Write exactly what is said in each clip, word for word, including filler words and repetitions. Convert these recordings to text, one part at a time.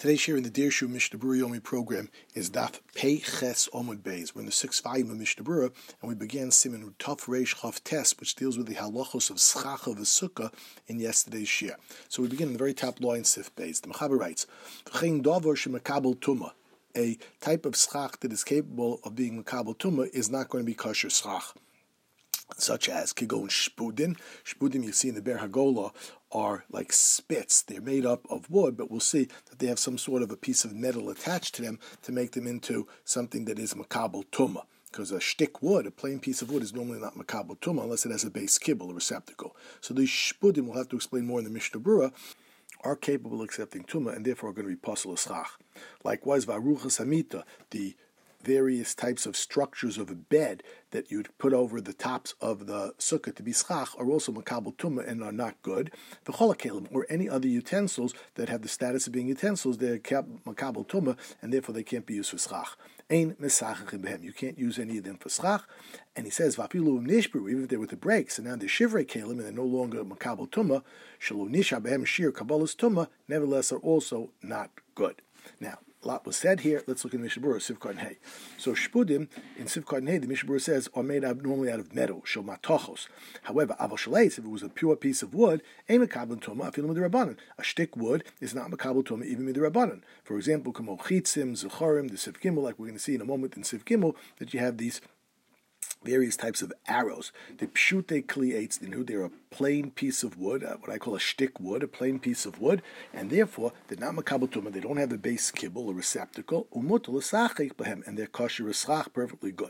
Today's share in the Dirshu Mishnah Berurah Yomi program is Daf Pei Ches Omud Beis. We're in the sixth volume of Mishnah Berurah, and we began Siman Tov Reish Chav Tes, which deals with the halachos of Schach of Sukkah in yesterday's share. So we begin in the very top line, Sif Beis. The Mechaber writes, V'chein davar shemakabel tumah. A type of schach that is capable of being makabel tumah is not going to be kosher schach, such as kigon shpudin. Shpudin you see in the Ber Hagolah are like spits. They're made up of wood, but we'll see that they have some sort of a piece of metal attached to them to make them into something that is makabel tumah. Because a shtick wood, a plain piece of wood, is normally not makabel tumah unless it has a base kibble, a receptacle. So these shpudim, we'll have to explain more in the Mishnah Berurah, are capable of accepting tumah and therefore are going to be pasul l'schach. Likewise, v'aruchas hamita, the various types of structures of a bed that you'd put over the tops of the sukkah to be schach are also makabel tumah and are not good. The cholakelim, or any other utensils that have the status of being utensils, they're makabel tumah and therefore they can't be used for schach. Ein mesachachim behem. You can't use any of them for schach. And he says, vafilu nishbru, even if they're with the brakes, and now they're shivrei kelim and they're no longer makabel tumah, shelo nisha behem shir kabbalas tumah, nevertheless are also not good. Now, a lot was said here. Let's look at Mishnah Berurah, Sivkot and Hay. So shpudim in Sivkot and Hay, the Mishnah Berurah says, are made out normally out of metal, shel matochos. However, aval shaleitz, if it was a pure piece of wood, ein makabel tumah afilu midrabanan. A shtick wood is not makabel tumah even midrabanan. For example, kamo chitzim, zechorim, the Siv Gimel, like we're going to see in a moment in Siv Gimel, that you have these various types of arrows. The pshute kli eitzdinu, they're a plain piece of wood, uh, what I call a shtick wood, a plain piece of wood, and therefore they're not makabel tumah. They don't have a base kibble, a receptacle, umutul l'sachik behem, and they're kosher schach, perfectly good.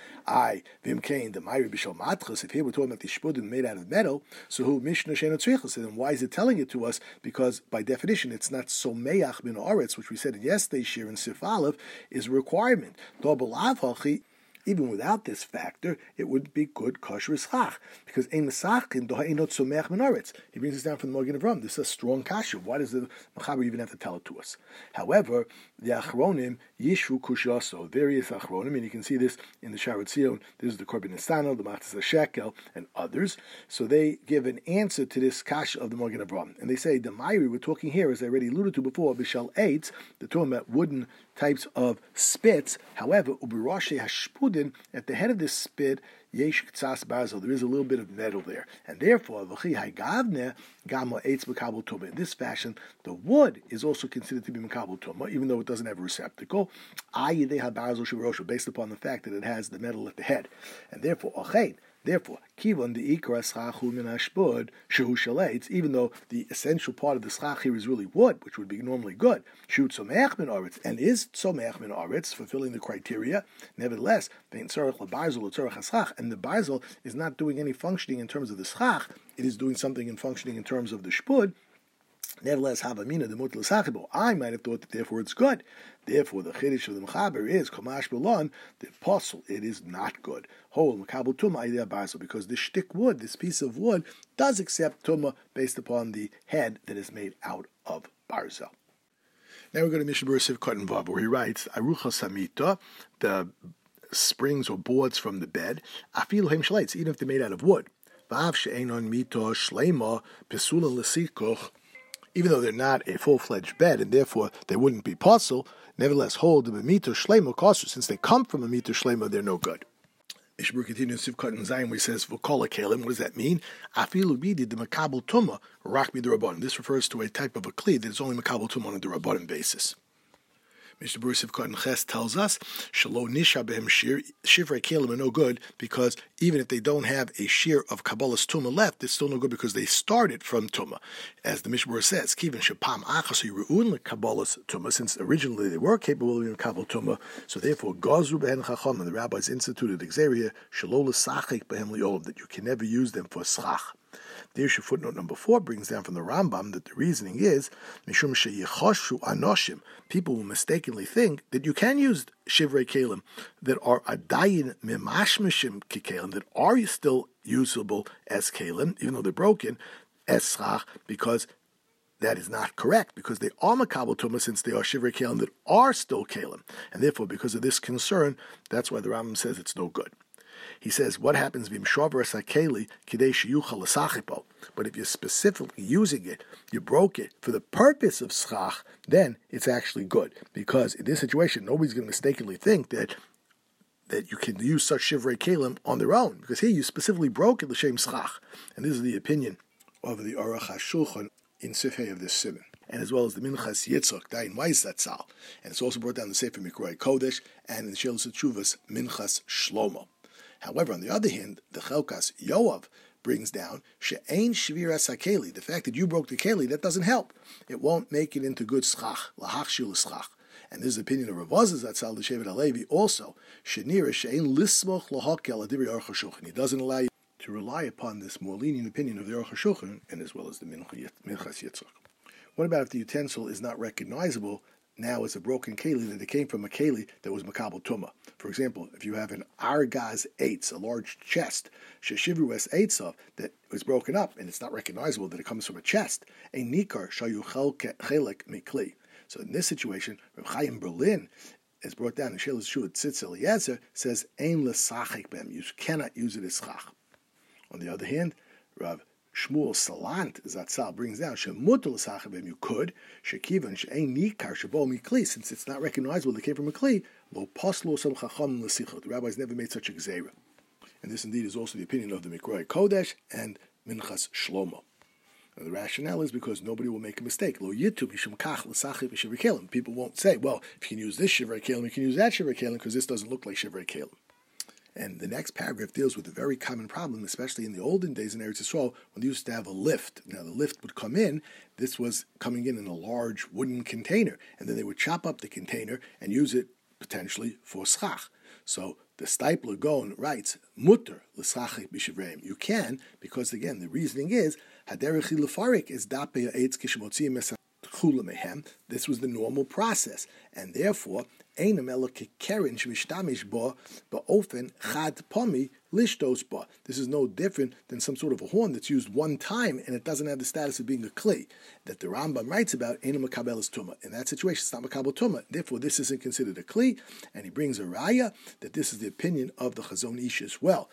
I vimkein the mayri b'shal matchas. If here we're talking about the shpudim made out of metal, so who mishnah shena tzrichas? Then why is it telling it to us? Because by definition, it's not someach bin oretz, which we said in yesterday's shir in Sif Aleph, is a requirement. Double avhachi. Even without this factor, it would be good kosher schach, because ein mesachkin doha einot somech menoretz. He brings us down from the Magen Avraham. This is a strong kasha. Why does the Mechaber even have to tell it to us? However, the Achronim yishru kushaso, various Achronim, and you can see this in the Sharat Zion. This is the Korban Nisano, the Machzas Shekel, and others. So they give an answer to this kasha of the Magen Avraham, and they say the Mayri we're talking here, as I already alluded to before, b'shal eitz, the talking about wooden types of spits. However, ubirashe hashpudin, at the head of this spit, yesh ktsas barzel, there is a little bit of metal there, and therefore v'chi haygavne gamo eitz makabel tumah. In this fashion, the wood is also considered to be makabel tumah, even though it doesn't have a receptacle. Ayidei habarzel shivarosha, based upon the fact that it has the metal at the head, and therefore ochein. Therefore, kivon the ikra schachu min hashpud shehu shaleitz, even though the essential part of the schach here is really wood, which would be normally good, shu tzomech min aretz, and is tzomech min aretz, fulfilling the criteria. Nevertheless, vein tzorach lebarzel l'tzorach haschach, and the barzel is not doing any functioning in terms of the schach; it is doing something in functioning in terms of the shpud. Nevertheless, Havamina the mutal sachibo. I might have thought that therefore it's good. Therefore, the chiddush of the Mechaber is Kamash Belon, the apostle. It is not good. Whole Makabel Tumah idea barzel, because the shtick wood, this piece of wood, does accept Tumah based upon the head that is made out of barzel. Now we go to Mishnah Berurah Sivkot and Vav, where he writes Aruchas Hamita, the springs or boards from the bed, Afilu Hem Shleitz, even if they're made out of wood. Vav she'enon mito shleima pesula l'sikoch. Even though they're not a full-fledged bed, and therefore they wouldn't be pasul, nevertheless hold the mito shleima kosher. Since they come from a mito shleima, they're no good. Mishnah Berurah continues Sivkot and Zayin, where he says, "V'kol hakelim." What does that mean? Afilu bidi the makabel tumah rak b'derabbanan. This refers to a type of a kli that is only makabel tumah on a derabbanan basis. Mishnah Berurah Sivkot and Ches tells us, "Shelo nisha behem shir shivrei kelim are no good, because even if they don't have a shear of kabbalas tumah left, it's still no good because they started from tumah." As the Mishnah Berurah says, "Kiven shepam achas yiruun lekabbalas tumah," since originally they were capable of being kabbalas tumah, so therefore gazru behen chacham, and the rabbis instituted exeria shelo l'sachik behem liolam, that you can never use them for schach. The issue footnote number four brings down from the Rambam that the reasoning is mishum sheyechoshu anoshim. People will mistakenly think that you can use shivrei kelim that are adayin mimashmishim kikelim, that are still usable as kelim, even though they're broken, as schach, because that is not correct, because they are makabel tumah, since they are shivrei kelim that are still kelim, and therefore because of this concern, that's why the Rambam says it's no good. He says, what happens if But if you're specifically using it, you broke it for the purpose of schach, then it's actually good. Because in this situation, nobody's going to mistakenly think that that you can use such shivrei kelim on their own. Because here you specifically broke it l'shem schach. And this is the opinion of the Aruch HaShulchan in Sifhei of this simon. And as well as the Minchas Yitzchak, Dayan Weiss Zatzal. And it's also brought down in the Sefer Mikroi Kodesh and in Shelos HaTshuvas Minchas Shlomo. However, on the other hand, the Chelkas Yoav brings down she'ein shviras hakeli. The fact that you broke the keli, that doesn't help. It won't make it into good schach, lahachshil schach. And this is the opinion of Rav Oz Zatzal, the Shevet HaLevi, also shenira she'ein lismoch lahakel adivri Aruch HaShulchan. He doesn't allow you to rely upon this more lenient opinion of the Aruch HaShulchan, and as well as the Minchas Yitzchak. What about if the utensil is not recognizable now as a broken keli, that it came from a keli that was makabel tumah? For example, if you have an argaz eitz, a large chest, sheshivru es eitzav, that was broken up and it's not recognizable that it comes from a chest, a nikar shayu chelek mikli. So in this situation, Reb Chaim Berlin is brought down in Shelos Shuat Tzitz Eliezer, says ein lesachik bem, you cannot use it as chach. On the other hand, Rav Shmuel Salant Zatzal brings down shemutal l'sachabim. You could shekivan she'ein nikar shebo mikli, since it's not recognizable they came from a kli. Lo poslo some chacham l'sichot. The rabbis never made such a gzeira, and this indeed is also the opinion of the Mikroi Kodesh and Minchas Shlomo. And the rationale is because nobody will make a mistake. Lo yitu mishum kach l'sachib v'shivrei kelim. People won't say, well, if you can use this shivrei kelim, you can use that shivrei kelim, because this doesn't look like shivrei kelim. And the next paragraph deals with a very common problem, especially in the olden days in Eretz Yisrael, when they used to have a lift. Now, the lift would come in. This was coming in in a large wooden container. And then they would chop up the container and use it potentially for schach. So the Steipler Gaon writes, Mutter l'schachik b'shivreim. You can, because again, the reasoning is, haderech lefarik is dape eitz kishmotziyim es chula mehem. This was the normal process. And therefore, this is no different than some sort of a horn that's used one time and it doesn't have the status of being a kli that the Rambam writes about. In that situation, it's not makabel tumah. Therefore, this isn't considered a kli, and he brings a raya that this is the opinion of the Chazon Ish as well.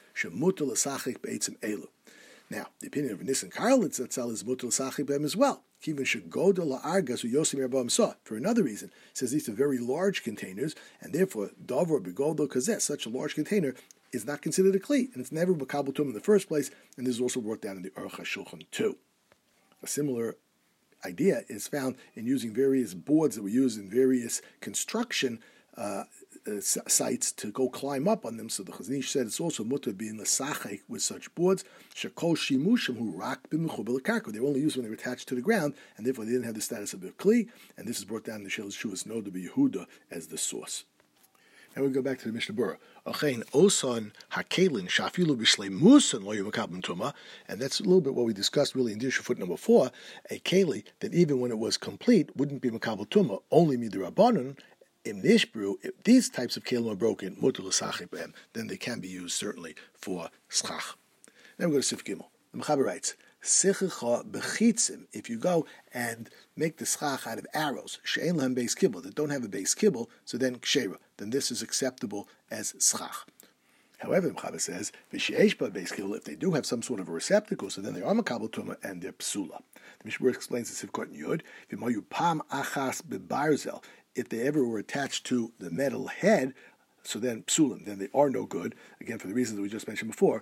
Now, the opinion of Nissen Karlitz Zatzal is mutal l'sachik b'hem as well. Even shegoda la'argas who Yosim Rabbaim saw. For another reason, it says these are very large containers, and therefore davor begodo kazeh, such a large container, is not considered a kli, and it's never makabel tumah in the first place. And this is also brought down in the Aruch HaShulchan too. A similar idea is found in using various boards that were used in various construction uh, uh, sites to go climb up on them. So the Chazon Ish said it's also mutter being l'sachek with such boards. Shekol shimushim hu rak b'mechubel karko. They were only used when they were attached to the ground, and therefore they didn't have the status of a kli. And this is brought down in the Shelos Shuvas Noda b'Yehuda as the source. Now we go back to the Mishnah Berurah. Achein osan hakelin shafilu b'shlei musan lo yumakabim tuma, and that's a little bit what we discussed really in Dirshu foot number four. A keli that even when it was complete wouldn't be makabel tuma, only midrabanan. In Nishbru, if these types of kelim are broken, mutar l'sachik b'hem, then they can be used certainly for schach. Then we go to Sif Gimel. The Mechaber writes, Sichicha b'chitzim, if you go and make the schach out of arrows, she'en lahem beis kibble, that don't have a beis kibble, so then kshera, then this is acceptable as schach. However, the Mechaber says, v'she'esh ba beis kibble, if they do have some sort of a receptacle, so then they are makabel tumah and they're psula. The Mishnah explains the Sifkot and Yud, v'moyu pam achas bebarzel, if they ever were attached to the metal head, so then psulim, then they are no good, again for the reasons that we just mentioned before,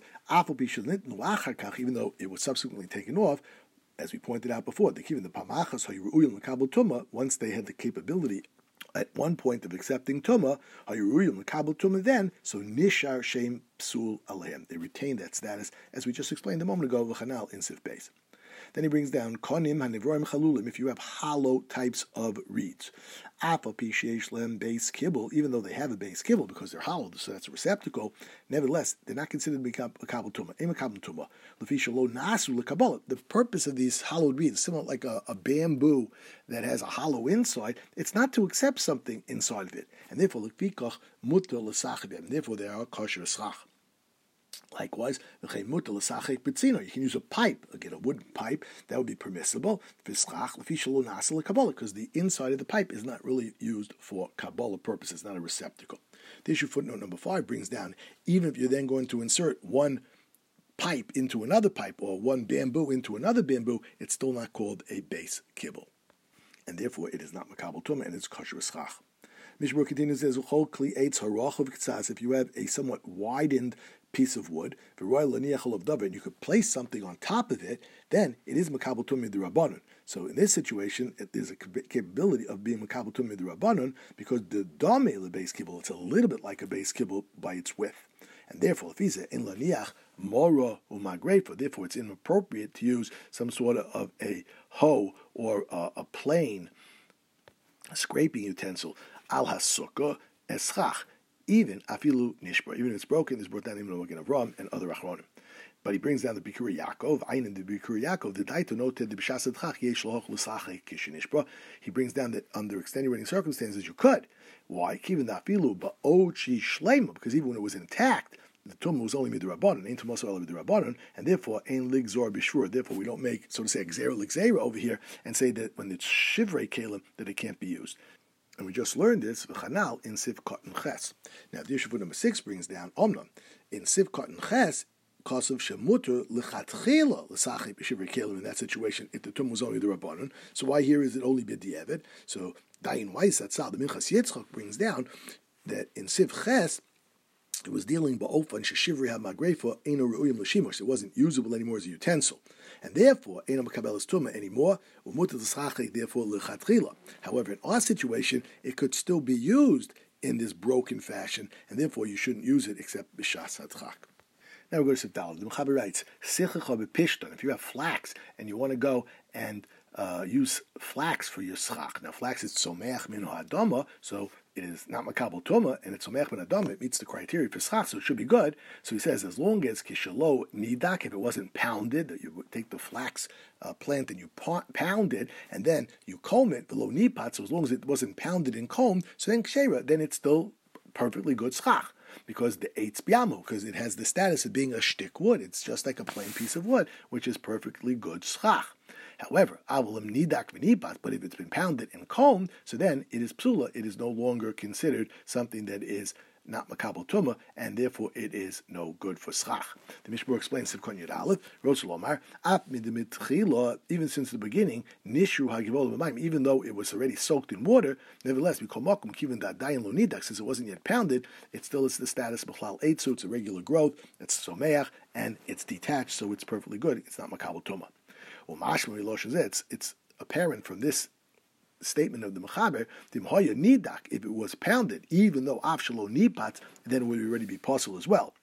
even though it was subsequently taken off, as we pointed out before, the even the pamachas hayuruyim l'kabel tumah, once they had the capability at one point of accepting tumah, hayuruyim l'kabel tumah then, so nishar shem psul aleim, they retain that status, as we just explained a moment ago, v'chanal in Sif Beis. Then he brings down konim hanivroim chalulim, if you have hollow types of reeds. Apa pisheish lem base kibble, even though they have a base kibble because they're hollow, so that's a receptacle. Nevertheless, they're not considered to be a kabel tumah. Ema kabel tumah. Lefisha lo nasu lekabbalah. The purpose of these hollowed reeds, similar like a, a bamboo that has a hollow inside, it's not to accept something inside of it, and therefore lefikach mutar l'sachibem. Therefore, they are kosher schach. Likewise, you can use a pipe, again a wooden pipe, that would be permissible, because the inside of the pipe is not really used for Kabbalah purposes, not a receptacle. The issue footnote number five brings down, even if you're then going to insert one pipe into another pipe, or one bamboo into another bamboo, it's still not called a base kibble. And therefore it is not makabel tumah, and it's kosher schach. Mishmur continues, says, if you have a somewhat widened piece of wood, and you could place something on top of it, then it is makabel tumah d'Rabbanan. So in this situation, it, there's a capability of being makabel tumah d'Rabbanan, because the dame the base kibble, it's a little bit like a base kibble by its width. And therefore, if he said in laniach mora umagrefa, therefore it's inappropriate to use some sort of a hoe or a, a plane a scraping utensil al hasukkah eschach, even afilu nishbar, even if it's broken, is brought down even Magen Avram and other achronim. But he brings down the Bikuri Yaakov, Ein in the Bikuri Yaakov, the Daito noted the B'shas Adchach yesh lohoch l'sachei kishinishba. He brings down that under extenuating circumstances you could. Why? Even the afilu ba'ochi shleima, because even when it was intact, the tumah was only midrabanan, ain't tumah so midrabanan, and therefore ein ligzor b'shur. Therefore, we don't make, so to say, gzera ligzera over here and say that when it's shivrei kelim that it can't be used. And we just learned this v'chanal in Sivkot and Ches. Now, the issue for number six brings down omnam in Sivkot and Ches. Kosav shemuter lechatchila l'sachei b'shivrei kelim. In that situation, if the tumah was only the rabbanon, so why here is it only b'diavad? So Dayin Weiss Atzal, the Minchas Yitzchak, brings down that in Siv Ches it was dealing ba'ofan sheshivri ha-magrefa eino re'uyim l'shimush. It wasn't usable anymore as a utensil, and therefore eino mekabelas tumah anymore. Umuter l'sachei, therefore lechatchila. However, in our situation, it could still be used in this broken fashion, and therefore you shouldn't use it except b'shas hadchak. Now we go to Sivdal. The Mechaber writes, if you have flax and you want to go and uh, use flax for your schach. Now flax is tzomeach min ha'adama, so it is not makabel tumah, and it's tzomeach min ha'adama. It meets the criteria for schach, so it should be good. So he says, as long as kishalo nidak, if it wasn't pounded, that you would take the flax uh, plant and you pound it, and then you comb it below nipat, so as long as it wasn't pounded and combed, so then kshera, then it's still perfectly good schach. Because the eitz biamu, because it has the status of being a shtick wood. It's just like a plain piece of wood, which is perfectly good schach. However, avolim nidak v'nipat, but if it's been pounded and combed, so then it is psula. It is no longer considered something that is not makabel tumah, and therefore it is no good for schach. The Mishmur explains Sivkon Yud Aleph, Rosh Ap midmitchila, even since the beginning, nishru hagivol b'mayim, even though it was already soaked in water, nevertheless, we call makom kiven da dayin lo nidak, since it wasn't yet pounded, it still is the status b'chlal eitzu, it's a regular growth, it's someach, and it's detached, so it's perfectly good. It's not makabel tumah. Well, mashma losh it's it's apparent from this statement of the Mechaber, Timhoya nidak, if it was pounded, even though avshalo nipat, then it would already be possible as well.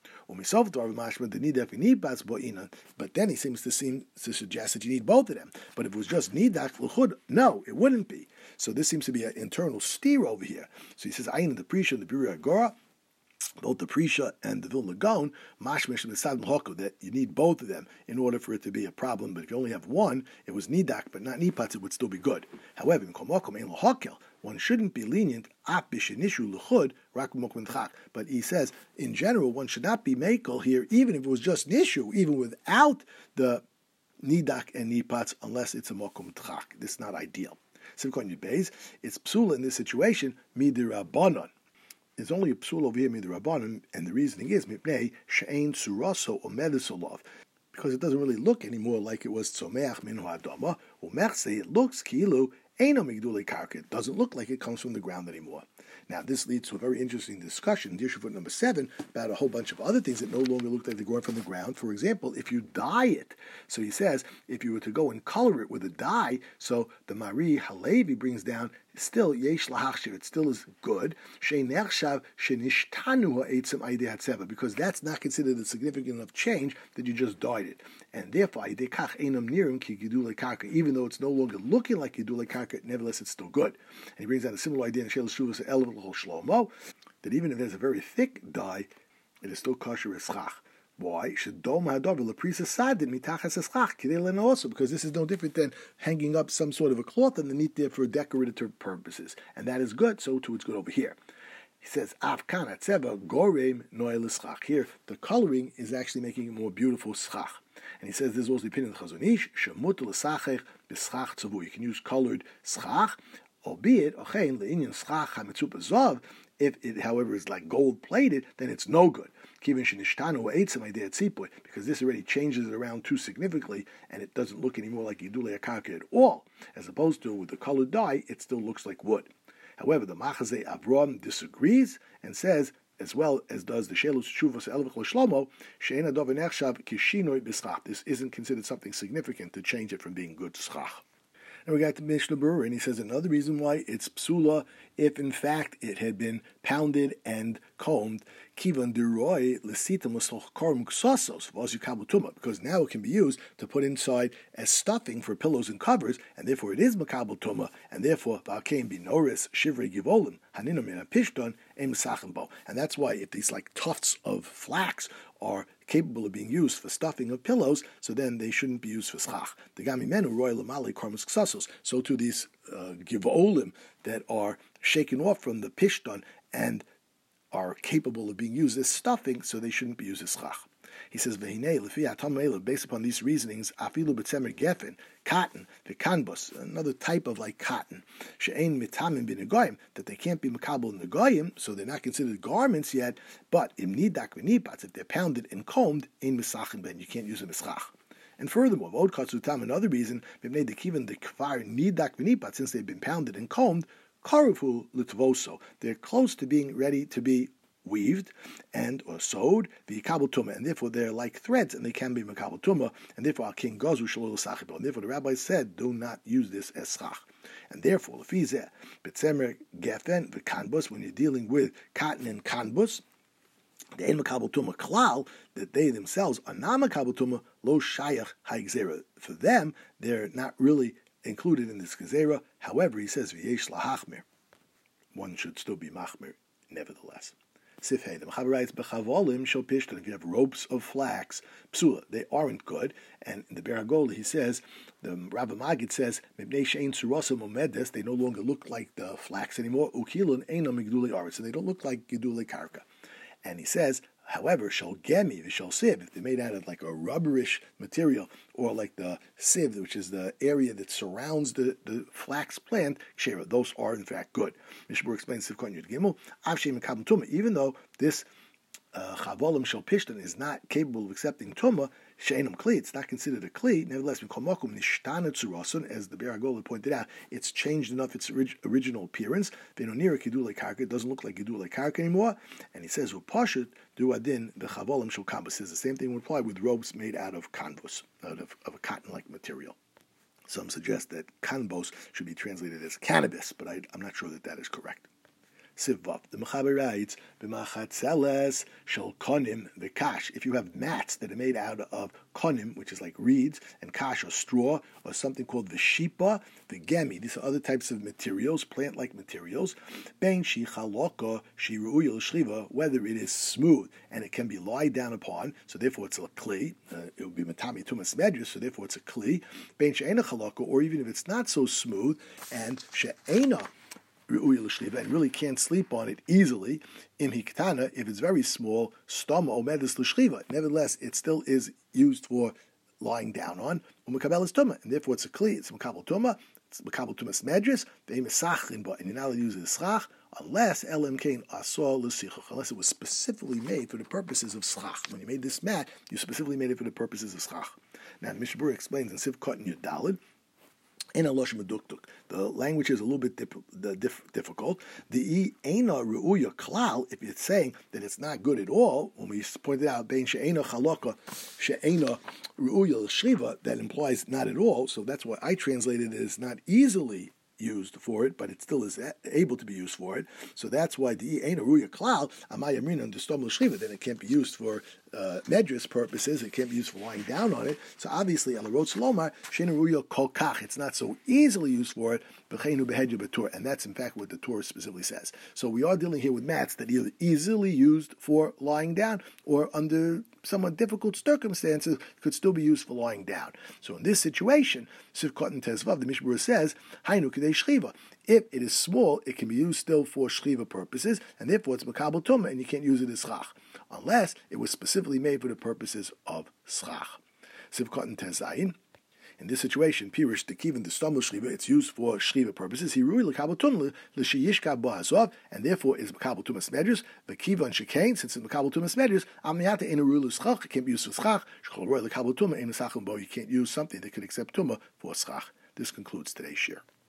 But then he seems to seem to suggest that you need both of them. But if it was just nidak l'chud, no, it wouldn't be. So this seems to be an internal steer over here. So he says, Ayin the Prisha and the Biur Agora, both the Prisha and the Vilna Gaon, mashmish and the Sadm Hokko, that you need both of them in order for it to be a problem. But if you only have one, it was nidak, but not nipatz, it would still be good. However, in Komokom ein lohakel, one shouldn't be lenient, ap b'shenishu l'chud, rak b'mokmin chak. But he says, in general, one should not be makel here, even if it was just nishu, even without the nidak and nipatz, unless it's a mokum tchak. This is not ideal. Sivkon Yud, it's psula in this situation, midirabanan. It's only a psul over here, midrabanan, and the reasoning is mipnei she'ein suraso or medisolov, because it doesn't really look anymore like it was tzomeach min ha'adama. Umerse, it looks kilu eino migdulei karka. It doesn't look like it comes from the ground anymore. Now, this leads to a very interesting discussion, Dirshu foot number seven, about a whole bunch of other things that no longer look like they're growing from the ground. For example, if you dye it. So he says, if you were to go and color it with a dye, so the Mari Halevi brings down, still, yesh lahachshir, it still is good, she'nechshav shenishtanu ha'etzem aidei hatzeva, because that's not considered a significant enough change that you just dyed it. And therefore, aidei kach einam nirim ki gidulei karka, even though it's no longer looking like gidulei karka, nevertheless it's still good. And he brings down a similar idea in Shel Shuvas Elevul Shlomo, that even if there's a very thick dye, it is still kosher as schach. Why? Also, because this is no different than hanging up some sort of a cloth underneath there for decorative purposes. And that is good, so too it's good over here. He says, Avkana tzeva gorem noy l'schach. Here, the coloring is actually making it more beautiful schach. And he says, this is also the opinion of the Chazon Ish, shemut l'sachech b'schach tzavu. You can use colored schach, albeit, ochein le'inyan schach hametzupa zav. If it, however, is like gold-plated, then it's no good. Because this already changes it around too significantly, and it doesn't look anymore like Yidulei Akarka at all. As opposed to with the colored dye, it still looks like wood. However, the Machazeh Avram disagrees and says, as well as does the Shelus Shuvas Elvich Shlomo, She'ena Dov Nechshav Kishinoi B'schach. This isn't considered something significant to change it from being good schach. And we got to Mishnah Berurah, and he says another reason why it's psula, if in fact it had been pounded and combed, kivan deroi lesitim l'sochkorum ksosos v'ozikabel tuma, because now it can be used to put inside as stuffing for pillows and covers, and therefore it is makabel tuma, and therefore v'alkein binoris shivrei givolim haninam min apishton em sachembo, and that's why if these like tufts of flax are capable of being used for stuffing of pillows, so then they shouldn't be used for schach. The gami menu royal amali kormus ksasos. So to these uh, givolim that are shaken off from the pishton and are capable of being used as stuffing, so they shouldn't be used as schach. He says, based upon these reasonings, afilu b'tzemer gefen, cotton, v'kanbus, another type of like cotton, she'ein mitamim b'negoyim, that they can't be makabel in the goyim, so they're not considered garments yet, but im nidak v'nipatz, if they're pounded and combed, ein misachin ben, you can't use them as schach. And furthermore, v'od katzutam, another reason, b'mnei dekivan the kvar nidak v'nipatz, since they've been pounded and combed, karufu l'tvoso, they're close to being ready to be weaved and or sewed the kabel tuma, and therefore they're like threads and they can be makabel tuma, and therefore our king gazu shalol sachibo, and therefore the rabbi said do not use this as schach. And therefore lefizeh betzemer gefen v'kanbus, when you're dealing with cotton and kanbus, the ein makabel tuma klal, that they themselves are not makabel tuma, lo shayach ha'gzera, for them they're not really included in this gezerah. However, he says v'yesh lahachmir, one should still be machmir nevertheless. Sifhei, the Mechaber writes, B'chavolim shel pishton, if you have ropes of flax, psula, they aren't good. And in the Ber HaGola, he says, the Rabbi Magid says, Mibnei she'ein tzurosim omedes, they no longer look like the flax anymore, ukilun einam migdulei aretz, so they don't look like gidulei karka. And he says, however, shel gemi v'shel siv, if they're made out of like a rubberish material, or like the sieve, which is the area that surrounds the, the flax plant, shera, those are in fact good. Mishmur explains Siv Kon Yud Gimel, Avshem Mekabel Tumah, even though this uh, chavolim shel pishton is not capable of accepting tumah, sheinam kli, it's not considered a kli. Nevertheless, mikomakum nishtana tzurasun, as the Ber HaGola pointed out, it's changed enough its orig- original appearance. Venonira gidulei karka, it doesn't look like gidulei karka anymore. And he says, upashut du adin the chavolim shel kanvus. The same thing would apply with ropes made out of kanvus, out of, of a cotton-like material. Some suggest that kanbos should be translated as cannabis, but I, I'm not sure that that is correct. Sivvav, the Mechaber writes, B'machatzeles shel konim v'kash. If you have mats that are made out of konim, which is like reeds, and kash or straw, or something called v'shipa, v'gemi, these are other types of materials, plant-like materials, ben shi chaloka shi ru'uya l'shliva, whether it is smooth and it can be lied down upon, so therefore it's a kli, uh, it would be matami tumas medrus, so therefore it's a kli, ben she'ena chaloka, or even if it's not so smooth, and she'ena and really can't sleep on it easily, im hiktana, if it's very small, stama omedus l'shchiva. Nevertheless, it still is used for lying down on, umekabel is tuma, and therefore it's a kli, it's makabel tuma, it's makabel tumas medris, they mesachin, but and you're not allowed to use it as schach, unless elam kain asol l'sichuch, unless it was specifically made for the purposes of schach. When you made this mat, you specifically made it for the purposes of schach. Now, Mishnah Berurah explains in Siv Kotin Yudalid, in a losh meduktuk, the language is a little bit dip, the diff, difficult. The eina ru'uya klal, if it's saying that it's not good at all, when we pointed out bein she'ena chaloka she'ena ru'uya l'shriva, that implies not at all. So that's why I translated it as not easily used for it, but it still is able to be used for it. So that's why the eina ru'uya klal amayamrin under stom l'shriva, then it can't be used for Uh, medrus purposes, it can't be used for lying down on it. So obviously, ala rot salomar she'ena ruya kol kach, it's not so easily used for it. B'cheinu behedya b'tur, and that's in fact what the Torah specifically says. So we are dealing here with mats that are either easily used for lying down, or under somewhat difficult circumstances could still be used for lying down. So in this situation, Siv Kotin Tezvav, the Mishnah Berurah says, Hainu K'dei Shchiva. If it is small, it can be used still for shchiva purposes, and therefore it's makabel tumah, and you can't use it as schach, unless it was specifically made for the purposes of schach. Sivkot tezayin. In this situation, Pirush Tekivan the stomach shchiva, it's used for shchiva purposes. He rui lekabel tumah l'sheyishka bo'hazov, and therefore is makabel tumah smedrus. The kiva and shekain, since it's makabel tumah smedrus, amniyata in a rule schach, it can't be used for schach. Shchol roi lekabel tumah in a sachim bo, you can't use something that could accept tumah for schach. This concludes today's shir.